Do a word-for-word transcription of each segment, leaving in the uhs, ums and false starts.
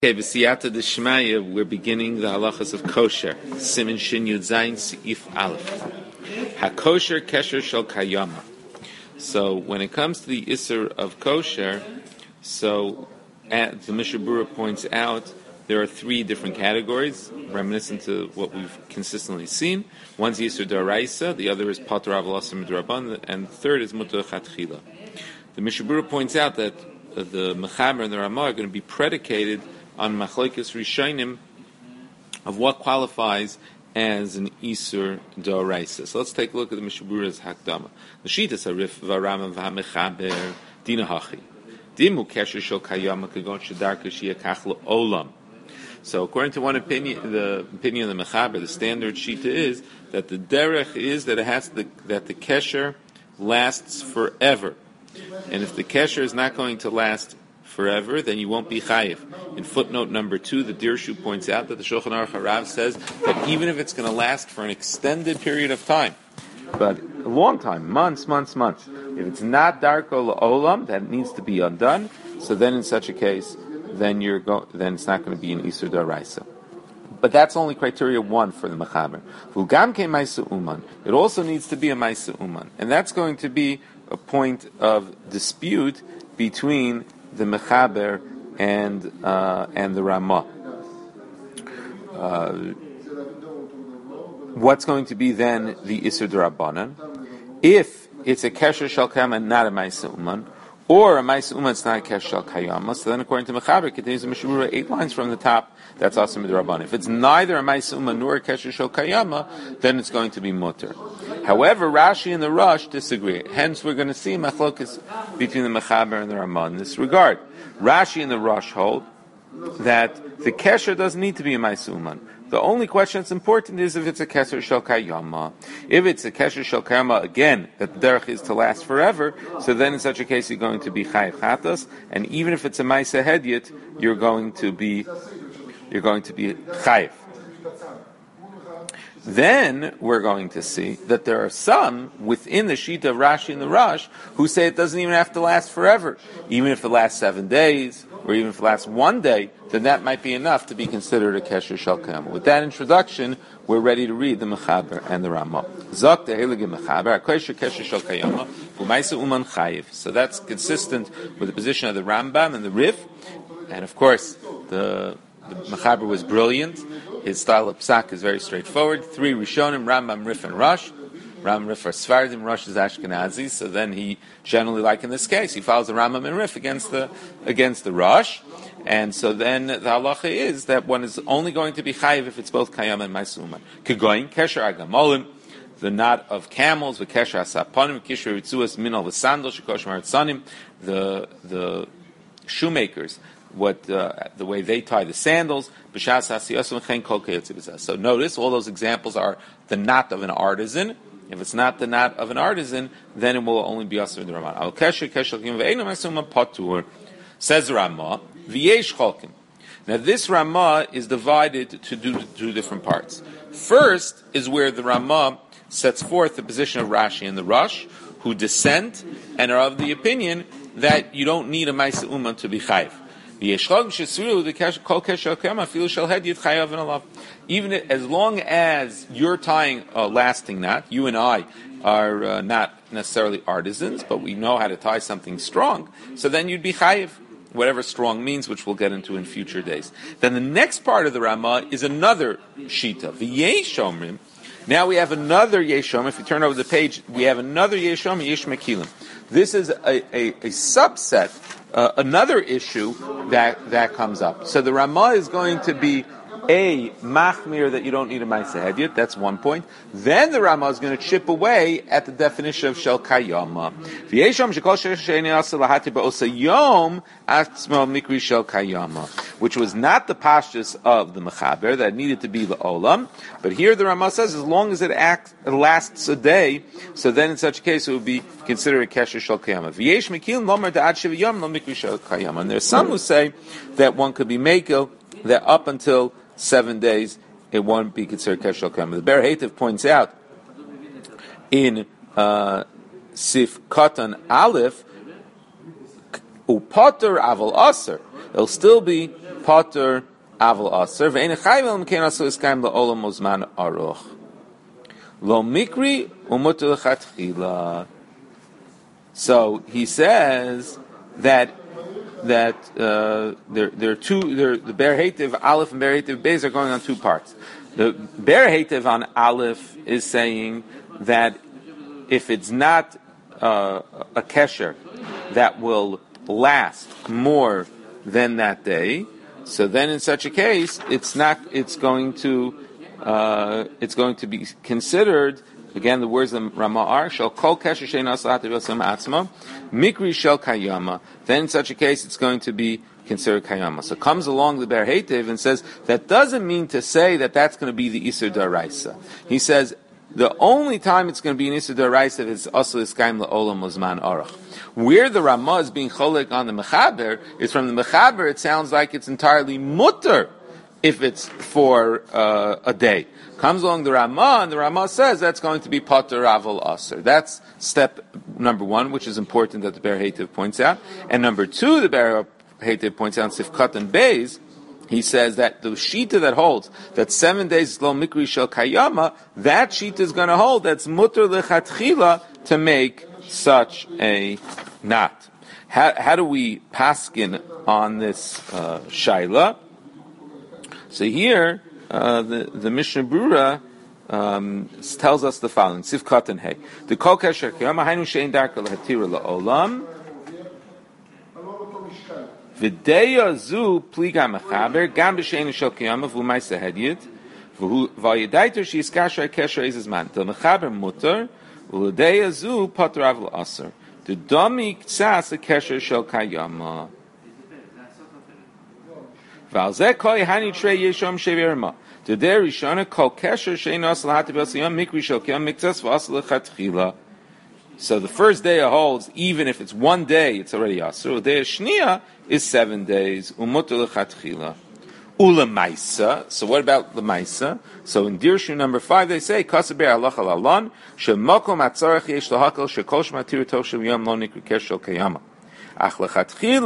Okay, B'siyata D'Shmaya, we're beginning the halachas of kosher. Siman Shin Yud Zayin Seif Aleph. HaKosher Kesher Shel Kayama. So when it comes to the Isser of kosher, so at, the Mishnah Berurah points out there are three different categories, reminiscent to what we've consistently seen. One's Yisur D'Oraisa, the other is Patur Aval Asur Midrabanan, and the third is Mutar Chatchila. The Mishnah Berurah points out that uh, the Mechaber and the Ramah are going to be predicated on Machlokes Rishonim of what qualifies as an Isur D'Oraisa. So let's take a look at the Mishnah Berurah's Hakdama. L'shitas harif v'aramam v'hamechaber dina hachi dimu kesher shel kayama kagon shedarka sheyakach olam. So according to one opinion, the opinion of the Mechaber, the standard shita is that the derech is that it has the, that the kesher lasts forever, and if the kesher is not going to last forever, then you won't be chayiv. In footnote number two, the Dirshu points out that the Shulchan Aruch Harav says that even if it's going to last for an extended period of time, but a long time, months, months, months, if it's not darko la'olam, that needs to be undone. So then, in such a case, then you're go- then it's not going to be an Isur D'Oraisa. But that's only criteria one for the Mechaber. V'gam ke Maisa Uman. It also needs to be a Maisa Uman, and that's going to be a point of dispute between the Mechaber and uh, and the Ramah. Uh, what's going to be then the Isur D'Rabbanan? If it's a Kesher Shel Kayama and not a Maisa Uman, or a Maisa Uman it's not a Kesher Shel Kayama, so then according to Mechaber, it continues the Mishnah Berurah eight lines from the top, that's Asur Midrabanan. If it's neither a Maisa Uman nor a Kesher Shel Kayama, then it's going to be Mutter. However, Rashi and the Rosh disagree. Hence, we're going to see machlokes between the Mechaber and the Ramah in this regard. Rashi and the Rosh hold that the kesher doesn't need to be a Maisa Uman. The only question that's important is if it's a kesher shel kayama. If it's a kesher shel kayama, again, that the derech is to last forever, so then in such a case you're going to be chayiv chatas, and even if it's a Maisa Hedyot, you're going to be you're going to be chayiv. Then we're going to see that there are some within the Shita of Rashi and the Rosh who say it doesn't even have to last forever. Even if it lasts seven days, or even if it lasts one day, then that might be enough to be considered a Kesher Shel Kayama. With that introduction, we're ready to read the Mechaber and the Ramah. Zok the Heilige Mechaber, Kesher Kesher Shel Kayama, Umaisa Uman Chayiv. So that's consistent with the position of the Rambam and the Rif, and of course the The Mechaber was brilliant. His style of psak is very straightforward. Three Rishonim, Rambam, Rif, and Rosh. Rambam, Rif are Sfardim, Rosh is Ashkenazi. So then he generally, like in this case, he follows the Rambam and Rif against the against the Rosh. And so then the halacha is that one is only going to be chayiv if it's both kayam and Maisa Uman. Kegoin kesher agamolim, the knot of camels, the kesher asaponim, kisher ritzuas minol v'sandal shekosh maritzanim, the the shoemakers. What uh, the way they tie the sandals. So notice all those examples are the knot of an artisan. If it's not the knot of an artisan, then it will only be Asur D'Rabbanan. Says Ramah, v'yesh cholkim. Now this Ramah is divided to do two different parts. First is where the Ramah sets forth the position of Rashi and the Rosh, who dissent and are of the opinion that you don't need a Maisa Uman to be chayiv. Even as long as you're tying a lasting knot, you and I are uh, not necessarily artisans, but we know how to tie something strong, so then you'd be chayiv, whatever strong means, which we'll get into in future days. Then the next part of the Ramah is another shita, v'yeshomrim. Now we have another yeshom. If you turn over the page, we have another yeshom, yesh mekilim. This is a, a, a subset, uh, another issue that, that comes up. So the Ramah is going to be a machmir that you don't need a Maisa Hedyot. That's one point. Then the Ramah is going to chip away at the definition of Shel Kayama. Which was not the pashtus of the Mechaber that needed to be the Olam. But here the Ramah says as long as it, acts, it lasts a day, so then in such a case it would be considered a Kesher Shel Kayama. And there's some who say that one could be Mekel, that up until seven days, it won't be considered Kesher Shel Kayama. The Ber Heitev points out in uh, Sif Katan Aleph, Upater Aval Aser, it'll still be Potter Aval Aser, Ve'en Chayv El Mkein Asu Iskaim La'olam Uzman Aruch. Lo Mikri Umutu L'Chatchila. So he says that that uh, there there are two there, the Ber Hativ Aleph and Ber Hativ Beis are going on two parts. The Ber Hativ on Aleph is saying that if it's not uh, a kesher that will last more than that day, so then in such a case it's not it's going to uh, it's going to be considered. Again, the words of Ramah are shall kol kesher she'eino atzma atzma mikri shel kayama. Then in such a case, it's going to be considered kayama. So comes along the Ber Hativ and says that doesn't mean to say that that's going to be the Isur Daraisa. He says the only time it's going to be an Isur Daraisa is also iskaim la'olam uzman arach. Where the Ramah is being cholik on the Mechaber is from the Mechaber. It sounds like it's entirely mutter if it's for uh, a day. Comes along the Ramah, and the Ramah says that's going to be Potter Aval Aser. That's step number one, which is important that the Ber Hativ points out. And number two, the Ber Hativ points out in Sifkat and Beis, he says that the Shita that holds that seven days is Lo Mikri Shel Kayama, that Shita is going to hold that's Mutter Lechatchila to make such a knot. How, how do we paskin on this uh, Shaila? So here, uh, the, the Mishnah Brura um, tells us the following. Sifkat and Hey. The Kol Kesher Kiyama Hainu Shein Darka Lehatira La'olam V'deya Zu Pliga Mechaber Gam B'Shein Shel Kiyama V'umayse Hedyet V'yedaitor She Yiskasher Kesher Ezes Man The Mechaber Mutter V'deya Zu Potter Avl Aser The Domi Ktsas Kesher Shel Kiyama Valzeh koi hani trei yeshom shevirma. To der rishona kol kesher sheinos lahati b'asiyam mikri shel kiyam miktas v'asal lechatchila. So the first day holds, even if it's one day, it's already asur. The day shnia is seven days. Umutu lechatchila. Ula maisa. So what about the maisa? So in Dirshu number five, they say kasaber alach alalon shemakom atzarach yesh lahakol shekol shmatir toshem yom lo nikri kesher shel kiyama. So again,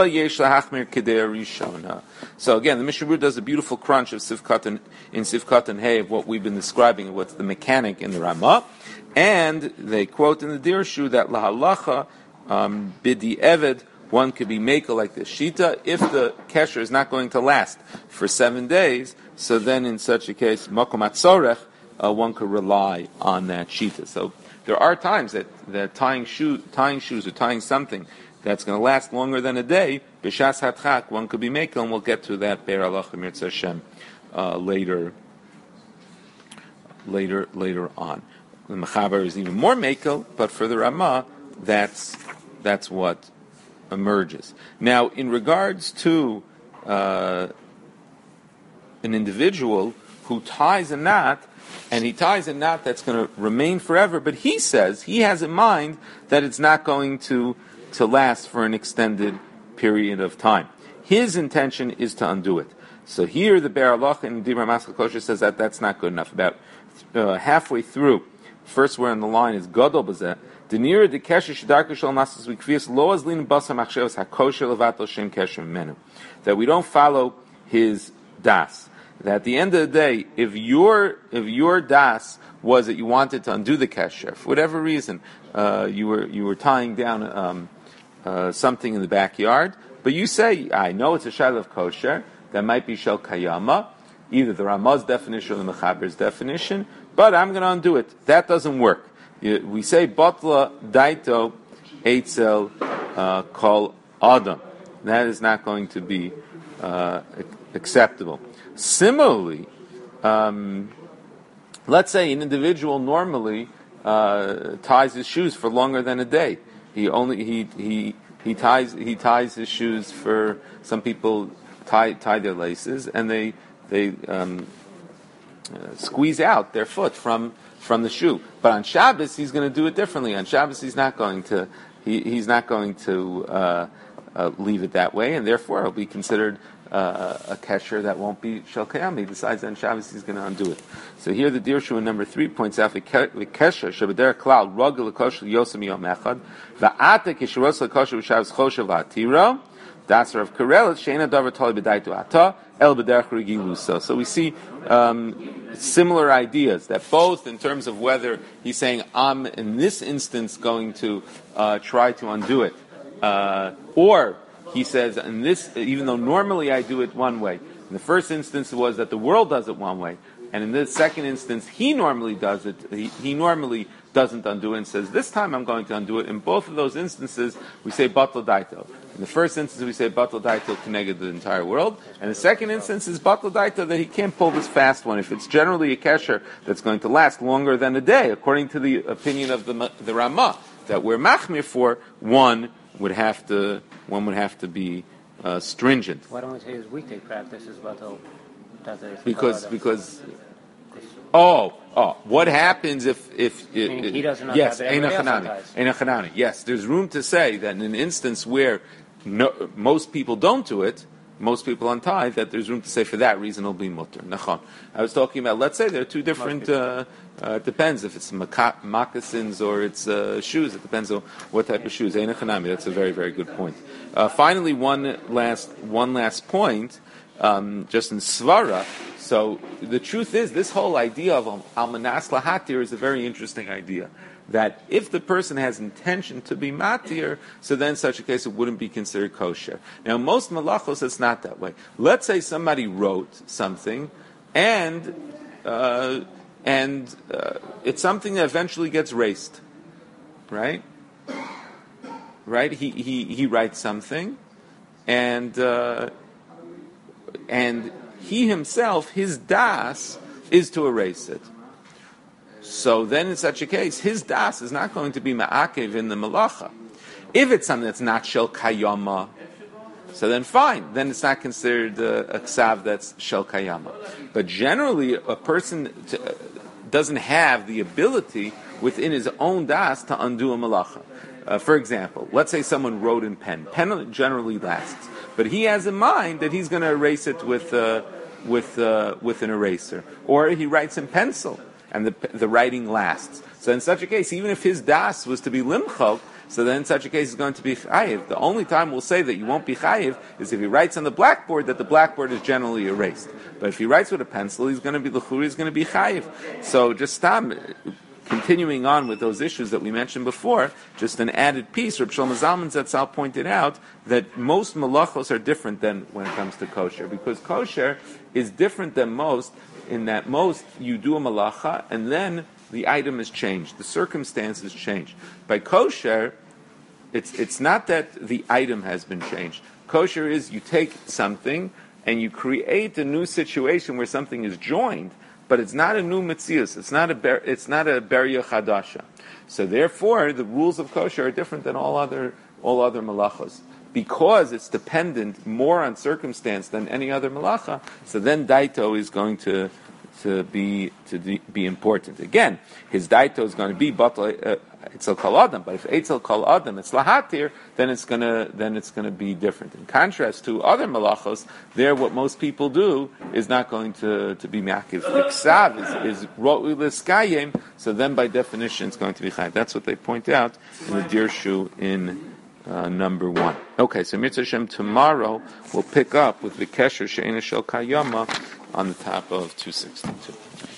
the Mishnah Berurah does a beautiful crunch of Sifkat and, in Sifkat and Hey of what we've been describing, what's the mechanic in the Ramah, and they quote in the Dirshu that lahalacha um, bidi eved, one could be makel like the shita if the kesher is not going to last for seven days. So then, in such a case, makom atzorech, uh, one could rely on that shita. So there are times that, that tying shoe, tying shoes or tying something that's going to last longer than a day, b'shas hatchak, one could be makel, and we'll get to that Be'er Halacha Mirtz Hashem uh, later, later, later on. The Mechaber is even more makel, but for the Ramah, that's that's what emerges. Now, in regards to uh, an individual who ties a knot, and he ties a knot that's going to remain forever, but he says he has in mind that it's not going to to last for an extended period of time. His intention is to undo it. So here the Be'er Halacha in Dibra Maskal Kosher says that that's not good enough. About uh, halfway through, first where on the line is Gadol Bazeh, Denira de Kesher Shedarka Shal Masas Vikvias Lo Azlin Basa Machshevas HaKosher Levatel Shem Kesher Menu. That we don't follow his das. That at the end of the day, if your if your das was that you wanted to undo the kesher for whatever reason, uh, you were you were tying down um, uh, something in the backyard, but you say, I know it's a shayla of kosher, that might be shel kayama, either the Ramah's definition or the Mechaber's definition, but I'm going to undo it. That doesn't work. You, we say batla daito eitzel uh, kol adam. That is not going to be uh, acceptable. Similarly, um, let's say an individual normally uh, ties his shoes for longer than a day. He only he he he ties he ties his shoes for some people tie tie their laces and they they um, uh, squeeze out their foot from from the shoe. But on Shabbos he's going to do it differently. On Shabbos he's not going to he he's not going to uh, uh, leave it that way, and therefore it'll be considered Uh, a kesher that won't be shel kayam. He decides on Shabbos he's going to undo it. So here the Dirshu in number three points out the kesher shebeder klal ragel lekosher yosem yom echad va'atek yishuros lekosher v'shavs choshev la'atiro Dasar of Karel, Sheina Davar Tali B'Daitu Ata, El B'Derech Regilusa. So we see um, similar ideas, that both in terms of whether he's saying, I'm in this instance going to uh, try to undo it, uh, or he says, in this, even though normally I do it one way. In the first instance, it was that the world does it one way. And in the second instance, he normally does it. He, he normally doesn't undo it and says, this time I'm going to undo it. In both of those instances, we say batal daito. In the first instance, we say batal daito connected the entire world. And the second instance is batal daito, that he can't pull this fast one. If it's generally a kesher that's going to last longer than a day, according to the opinion of the, the Ramah, that we're machmir for, one would have to, one would have to be uh, stringent. Why don't we say his weekday practice is batal? Because, because, oh, oh, what happens if, if, I mean, it, he doesn't know yes, that, Eina Chanani, Eina Chanani, yes, there's room to say that in an instance where no, most people don't do it, most people untie, that there's room to say for that reason it'll be mutter. Nachon. I was talking about, let's say there are two different, uh, uh, it depends if it's maca- moccasins or it's uh, shoes, it depends on what type of shoes. Eina Chanami, that's a very, very good point. Uh, finally, one last, one last point. Um, just in Svara. So the truth is, this whole idea of Almanas Lahatir is a very interesting idea. That if the person has intention to be Matir, so then in such a case it wouldn't be considered kosher. Now, most malachos, it's not that way. Let's say somebody wrote something, and uh, and uh, it's something that eventually gets erased, right? Right? He he he writes something, and. Uh, And he himself, his das, is to erase it. So then in such a case, his das is not going to be ma'akev in the malacha. If it's something that's not shel kayama, so then fine. Then it's not considered uh, a ksav that's shel kayama. But generally, a person to, uh, doesn't have the ability within his own das to undo a malacha. Uh, for example, let's say someone wrote in pen. Pen generally lasts. But he has in mind that he's going to erase it with uh, with uh, with an eraser, or he writes in pencil, and the the writing lasts. So in such a case, even if his das was to be limchok, so then in such a case he's going to be chayiv. The only time we'll say that you won't be chayiv is if he writes on the blackboard that the blackboard is generally erased. But if he writes with a pencil, he's going to be l'churi, he's going to be chayiv. So just stop. Continuing on with those issues that we mentioned before, just an added piece, Reb Shlomo Zalman Zatzal pointed out that most malachos are different than when it comes to kosher, because kosher is different than most in that most you do a malacha and then the item is changed, the circumstances change. By kosher, it's it's not that the item has been changed. Kosher is you take something and you create a new situation where something is joined, but it's not a new metzius. It's not a ber, it's not a beria chadasha. So therefore, the rules of kosher are different than all other all other malachos, because it's dependent more on circumstance than any other malacha. So then daito is going to to be to de, be important. Again, his daito is going to be batal etzel kol adam. But if etzel kol adam it's lahatir, then it's gonna then it's going to be different. In contrast to other malachos, there what most people do is not going to, to be makiv. Iksav is is ro'u l'skayim. So then by definition it's going to be chayv. That's what they point out in the Dirshu in uh, number one. Okay, so Mitzvah Hashem, tomorrow we'll pick up with the Kesher She'ena Shel Kayama on the top of two sixty-two.